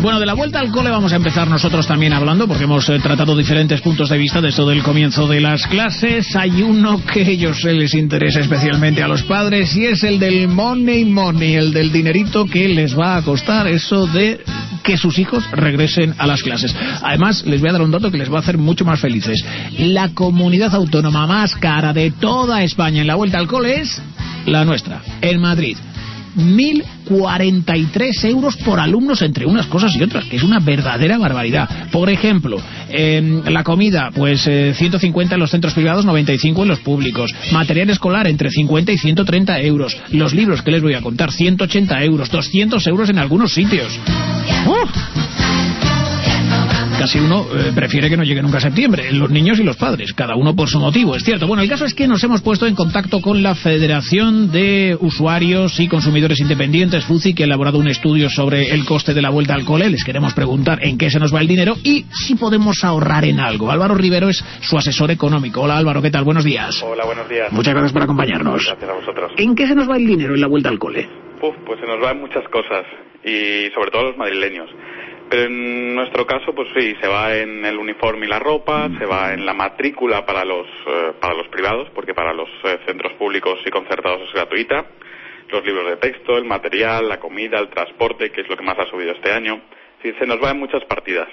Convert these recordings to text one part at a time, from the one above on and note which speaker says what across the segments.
Speaker 1: Bueno, de la vuelta al cole vamos a empezar nosotros también hablando, porque hemos tratado diferentes puntos de vista desde el comienzo de las clases. Hay uno que a ellos les interesa especialmente a los padres, y es el del money, el del dinerito que les va a costar eso de que sus hijos regresen a las clases. Además, les voy a dar un dato que les va a hacer mucho más felices. La comunidad autónoma más cara de toda España en la vuelta al cole es la nuestra, en Madrid. 1.043 euros por alumnos entre unas cosas y otras, que es una verdadera barbaridad. Por ejemplo, la comida, pues 150 en los centros privados, 95 en los públicos. Material escolar entre 50 y 130 euros. Los libros, que les voy a contar, 180 euros, 200 euros en algunos sitios. Casi uno prefiere que no llegue nunca a septiembre, los niños y los padres, cada uno por su motivo, es cierto. Bueno, el caso es que nos hemos puesto en contacto con la Federación de Usuarios y Consumidores Independientes, FUCI, que ha elaborado un estudio sobre el coste de la vuelta al cole. Les queremos preguntar en qué se nos va el dinero y si podemos ahorrar en algo. Álvaro Rivero es su asesor económico. Hola Álvaro, ¿qué tal? Buenos días.
Speaker 2: Hola, buenos días.
Speaker 1: Muchas gracias por acompañarnos.
Speaker 2: Gracias a vosotros.
Speaker 1: ¿En qué se nos va el dinero en la vuelta al cole?
Speaker 2: Pues se nos va en muchas cosas, y sobre todo los madrileños. Pero en nuestro caso, pues sí, se va en el uniforme y la ropa, se va en la matrícula para los privados, porque para los centros públicos y concertados es gratuita, los libros de texto, el material, la comida, el transporte, que es lo que más ha subido este año. Sí, se nos va en muchas partidas.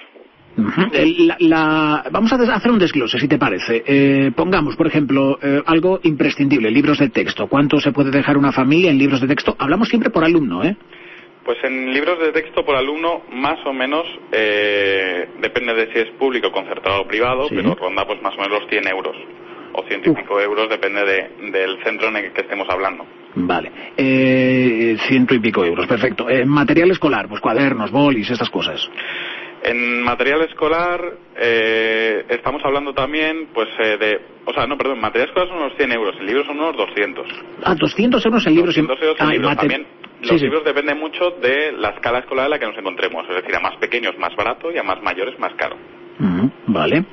Speaker 1: Vamos a hacer un desglose, si te parece. Pongamos, por ejemplo, algo imprescindible, libros de texto. ¿Cuánto se puede dejar una familia en libros de texto? Hablamos siempre por alumno, ¿eh?
Speaker 2: Pues en libros de texto por alumno, más o menos, depende de si es público, concertado o privado, ¿sí? Pero ronda pues más o menos los 100 euros, o 100 y pico euros, depende del centro en el que estemos hablando. Vale,
Speaker 1: 100 y pico euros, perfecto. Material escolar, pues cuadernos, bolis, estas cosas.
Speaker 2: En material escolar estamos hablando también pues material escolar son unos 100 euros, en libros son unos 200.
Speaker 1: 200 euros en libros.
Speaker 2: 200 euros en libros también. Los libros dependen mucho de la escala escolar en la que nos encontremos, es decir, a más pequeños más barato y a más mayores más caro.
Speaker 1: Vale.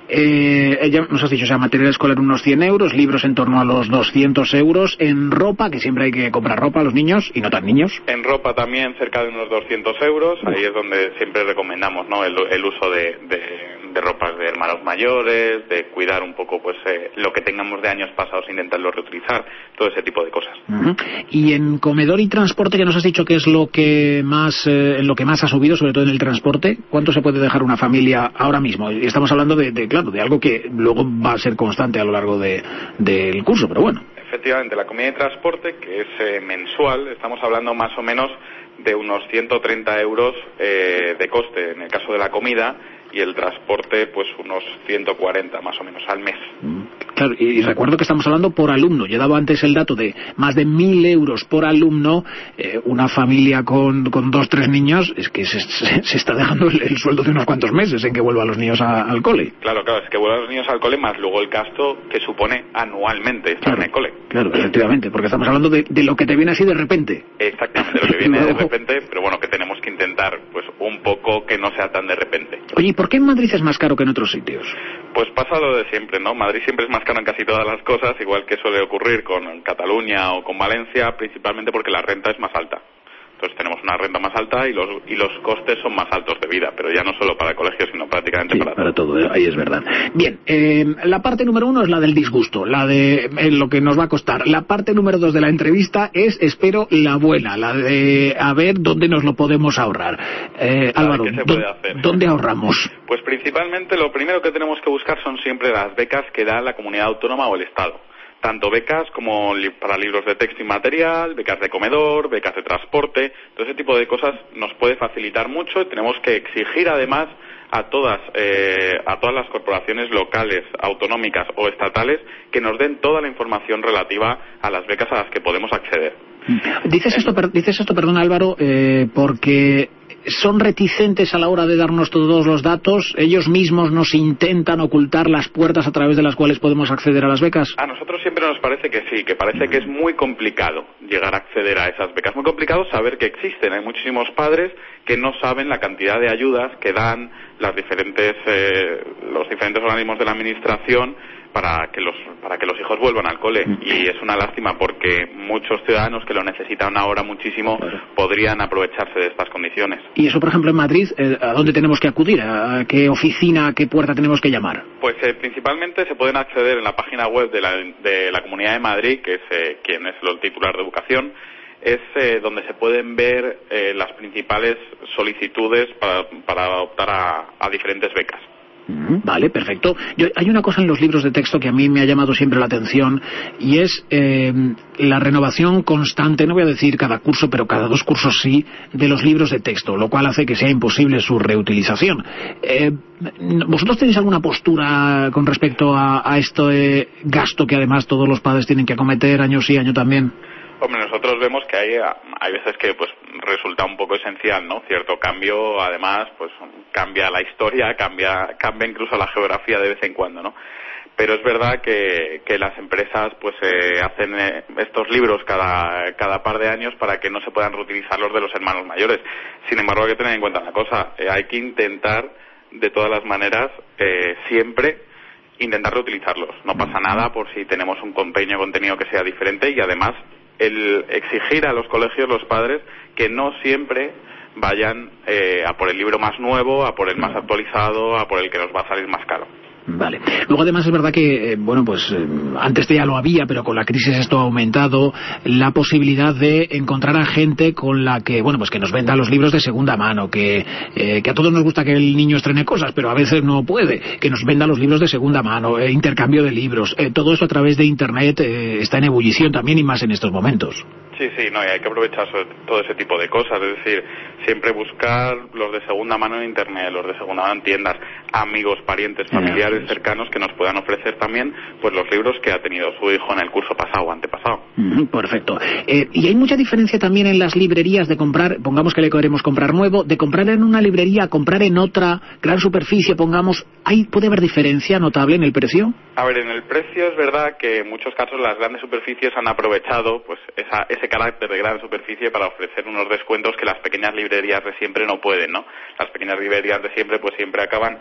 Speaker 1: Ya nos has dicho, o sea, material escolar unos 100 euros, libros en torno a los 200 euros, en ropa, que siempre hay que comprar ropa a los niños, y no tan niños.
Speaker 2: En ropa también cerca de unos 200 euros, ahí es donde siempre recomendamos, ¿no?, el uso de ropas de hermanos mayores, de cuidar un poco pues lo que tengamos de años pasados, intentarlo reutilizar, todo ese tipo de cosas.
Speaker 1: Y en comedor y transporte, que nos has dicho que es lo que más ha subido, sobre todo en el transporte, ¿cuánto se puede dejar una familia ahora mismo? Y estamos hablando de algo que luego va a ser constante a lo largo del curso, pero bueno.
Speaker 2: Efectivamente, la comida y transporte, que es mensual, estamos hablando más o menos de unos 130 euros de coste en el caso de la comida, y el transporte pues unos 140 más o menos al mes.
Speaker 1: Claro, y recuerdo que estamos hablando por alumno. Yo he dado antes el dato de más de 1.000 euros por alumno. Una familia con 2-3 niños es que se está dejando el sueldo de unos cuantos meses en que vuelvan los niños al cole.
Speaker 2: Claro, es que vuelvan los niños al cole, más luego el gasto que supone anualmente estar en el cole.
Speaker 1: Claro, efectivamente, porque estamos hablando de lo que te viene así de repente.
Speaker 2: Exactamente, lo que viene de repente, pero bueno, que tenemos que intentar pues un poco que no sea tan de repente.
Speaker 1: Oye, ¿y por qué en Madrid es más caro que en otros sitios?
Speaker 2: Pues pasa lo de siempre, ¿no? Madrid siempre es más caro en casi todas las cosas, igual que suele ocurrir con Cataluña o con Valencia, principalmente porque la renta es más alta. Entonces tenemos una renta más alta y los costes son más altos de vida, pero ya no solo para el colegio, sino prácticamente para todo.
Speaker 1: Ahí es verdad. Bien, la parte número 1 es la del disgusto, la de lo que nos va a costar. La parte número 2 de la entrevista es, espero, la buena, la de a ver dónde nos lo podemos ahorrar. Álvaro, ¿dónde ahorramos?
Speaker 2: Pues principalmente lo primero que tenemos que buscar son siempre las becas que da la comunidad autónoma o el Estado. Tanto becas como para libros de texto y material, becas de comedor, becas de transporte, todo ese tipo de cosas nos puede facilitar mucho, y tenemos que exigir además a todas las corporaciones locales, autonómicas o estatales que nos den toda la información relativa a las becas a las que podemos acceder.
Speaker 1: Dices esto, perdón Álvaro, porque son reticentes a la hora de darnos todos los datos. Ellos mismos nos intentan ocultar las puertas a través de las cuales podemos acceder a las becas.
Speaker 2: A nosotros siempre nos parece que sí, que parece que es muy complicado llegar a acceder a esas becas, muy complicado saber que existen. Hay muchísimos padres que no saben la cantidad de ayudas que dan los diferentes organismos de la administración para que los hijos vuelvan al cole. Y es una lástima porque muchos ciudadanos que lo necesitan ahora muchísimo podrían aprovecharse de estas condiciones.
Speaker 1: Y eso, por ejemplo, en Madrid, ¿a dónde tenemos que acudir? ¿A qué oficina, a qué puerta tenemos que llamar?
Speaker 2: Pues principalmente se pueden acceder en la página web de la Comunidad de Madrid, que es quien es el titular de educación. Es donde se pueden ver las principales solicitudes para optar a diferentes becas.
Speaker 1: Vale, perfecto. Hay una cosa en los libros de texto que a mí me ha llamado siempre la atención y es la renovación constante, no voy a decir cada curso, pero cada 2 cursos sí, de los libros de texto, lo cual hace que sea imposible su reutilización. ¿Vosotros tenéis alguna postura con respecto a este gasto que además todos los padres tienen que acometer año sí, año también?
Speaker 2: Hombre, nosotros vemos que hay veces que pues resulta un poco esencial, ¿no? Cierto cambio, además, pues cambia la historia, cambia incluso la geografía de vez en cuando, ¿no? Pero es verdad que las empresas pues hacen estos libros cada par de años para que no se puedan reutilizar los de los hermanos mayores. Sin embargo, hay que tener en cuenta una cosa, hay que intentar de todas las maneras siempre intentar reutilizarlos. No pasa nada por si tenemos un pequeño contenido que sea diferente y además el exigir a los colegios, los padres, que no siempre vayan a por el libro más nuevo, a por el más actualizado, a por el que nos va a salir más caro.
Speaker 1: Vale. Luego además es verdad que, antes ya lo había, pero con la crisis esto ha aumentado, la posibilidad de encontrar a gente con la que, que nos venda los libros de segunda mano, que a todos nos gusta que el niño estrene cosas, pero a veces no puede, que nos venda los libros de segunda mano, intercambio de libros, todo eso a través de Internet está en ebullición también y más en estos momentos.
Speaker 2: Sí, y hay que aprovechar todo ese tipo de cosas, es decir, siempre buscar los de segunda mano en Internet, los de segunda mano en tiendas, amigos, parientes, familiares cercanos que nos puedan ofrecer también pues los libros que ha tenido su hijo en el curso pasado o antepasado.
Speaker 1: Perfecto. Y hay mucha diferencia también en las librerías de comprar, pongamos que le queremos comprar nuevo, de comprar en una librería a comprar en otra gran superficie, ¿puede haber diferencia notable en el precio?
Speaker 2: A ver, en el precio es verdad que en muchos casos las grandes superficies han aprovechado pues ese carácter de gran superficie para ofrecer unos descuentos que las pequeñas librerías de siempre no pueden, ¿no? Las pequeñas librerías de siempre pues siempre acaban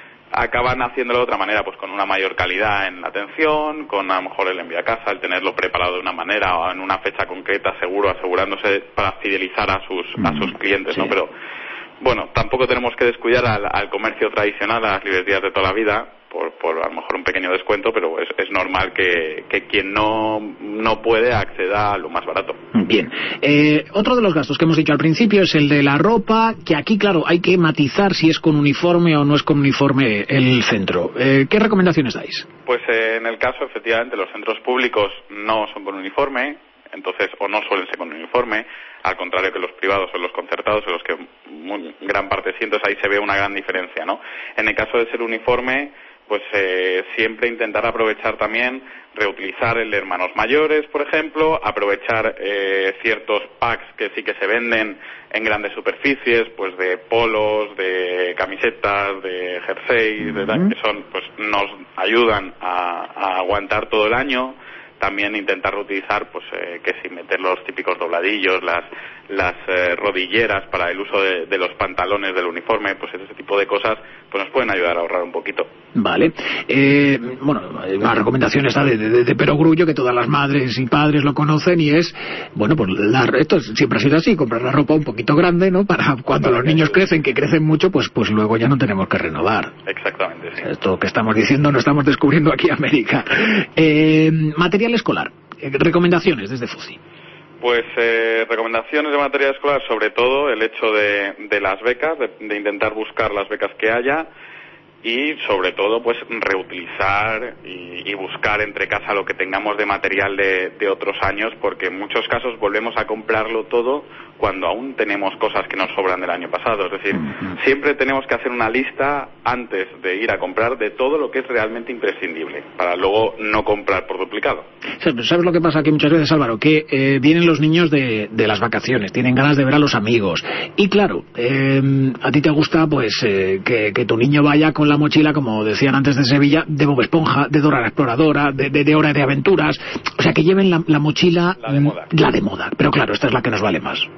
Speaker 2: haciéndolo de otra manera, pues con una mayor calidad en la atención, con a lo mejor el envío a casa, el tenerlo preparado de una manera o en una fecha concreta, seguro, asegurándose para fidelizar a sus clientes, ¿no? Pero bueno, tampoco tenemos que descuidar al comercio tradicional, a las librerías de toda la vida, por a lo mejor un pequeño descuento, pero es normal que quien no puede acceda a lo más barato.
Speaker 1: Bien. Otro de los gastos que hemos dicho al principio es el de la ropa, que aquí, claro, hay que matizar si es con uniforme o no es con uniforme el centro. ¿Qué recomendaciones dais?
Speaker 2: Pues en el caso, efectivamente, los centros públicos no son con uniforme, entonces, o no suelen ser con uniforme, al contrario que los privados o los concertados, en los que gran parte sí, entonces ahí se ve una gran diferencia, ¿no? En el caso de ser uniforme, pues siempre intentar aprovechar también, reutilizar el de hermanos mayores, por ejemplo, aprovechar ciertos packs que sí que se venden en grandes superficies, pues de polos, de camisetas, de jerseys, que son, pues nos ayudan a aguantar todo el año. También intentar reutilizar, pues que sin meter los típicos dobladillos, las rodilleras para el uso de los pantalones del uniforme, pues ese tipo de cosas pues nos pueden ayudar a ahorrar un poquito.
Speaker 1: Vale. Una recomendación está de perogrullo, que todas las madres y padres lo conocen, y es, esto siempre ha sido así, comprar la ropa un poquito grande, ¿no? Para cuando los niños crecen, que crecen mucho, pues luego ya no tenemos que renovar.
Speaker 2: Exactamente, sí.
Speaker 1: Esto que estamos diciendo no estamos descubriendo aquí América. Material escolar. Recomendaciones desde FUCI.
Speaker 2: Pues recomendaciones de material escolar, sobre todo el hecho de las becas, de intentar buscar las becas que haya y sobre todo pues reutilizar y buscar entre casa lo que tengamos de material de otros años, porque en muchos casos volvemos a comprarlo todo cuando aún tenemos cosas que nos sobran del año pasado. Es decir, siempre tenemos que hacer una lista antes de ir a comprar de todo lo que es realmente imprescindible, para luego no comprar por duplicado.
Speaker 1: ¿Sabes lo que pasa aquí muchas veces, Álvaro? Que vienen los niños de las vacaciones, tienen ganas de ver a los amigos, y claro, a ti te gusta pues que tu niño vaya con la mochila, como decían antes de Sevilla, de Bob Esponja, de Dora la Exploradora, de Hora de Aventuras, o sea, que lleven la mochila, la de moda, pero claro, esta es la que nos vale más.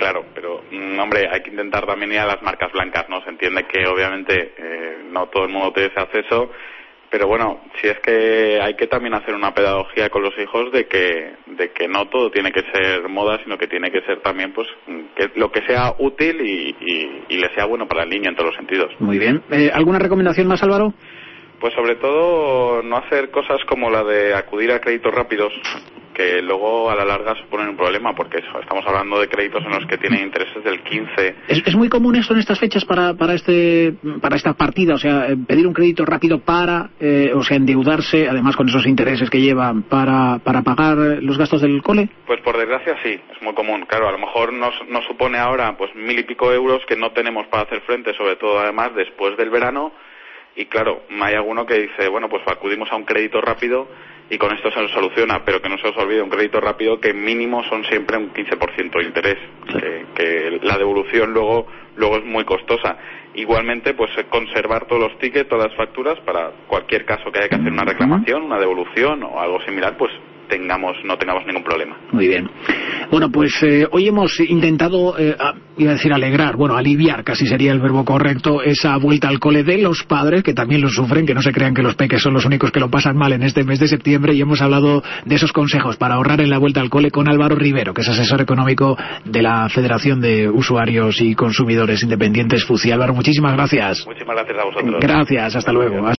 Speaker 2: claro, pero hombre, hay que intentar también ir a las marcas blancas, ¿no? Se entiende que obviamente no todo el mundo tiene ese acceso, pero bueno, si es que hay que también hacer una pedagogía con los hijos de que no todo tiene que ser moda, sino que tiene que ser también pues que lo que sea útil y le sea bueno para el niño en todos los sentidos.
Speaker 1: Muy bien. ¿Alguna recomendación más, Álvaro?
Speaker 2: Pues sobre todo no hacer cosas como la de acudir a créditos rápidos, que luego a la larga suponen un problema, porque estamos hablando de créditos en los que tienen intereses del 15.
Speaker 1: ¿Es muy común esto en estas fechas para esta partida? O sea, pedir un crédito rápido para, endeudarse, además con esos intereses que llevan, para pagar los gastos del cole.
Speaker 2: Pues por desgracia sí, es muy común. Claro, a lo mejor nos supone ahora pues 1.000 y pico euros que no tenemos para hacer frente, sobre todo además después del verano. Y claro, hay alguno que dice, bueno, pues acudimos a un crédito rápido y con esto se nos soluciona, pero que no se os olvide un crédito rápido que mínimo son siempre un 15% de interés, que la devolución luego es muy costosa. Igualmente, pues conservar todos los tickets, todas las facturas, para cualquier caso que haya que hacer una reclamación, una devolución o algo similar, pues no tengamos ningún problema.
Speaker 1: Muy bien. Bueno, pues hoy hemos intentado, iba a decir alegrar, aliviar, casi sería el verbo correcto, esa vuelta al cole de los padres, que también lo sufren, que no se crean que los peques son los únicos que lo pasan mal en este mes de septiembre, y hemos hablado de esos consejos para ahorrar en la vuelta al cole con Álvaro Rivero, que es asesor económico de la Federación de Usuarios y Consumidores Independientes FUCI. Álvaro, muchísimas gracias.
Speaker 2: Muchísimas gracias a vosotros.
Speaker 1: Gracias, hasta luego.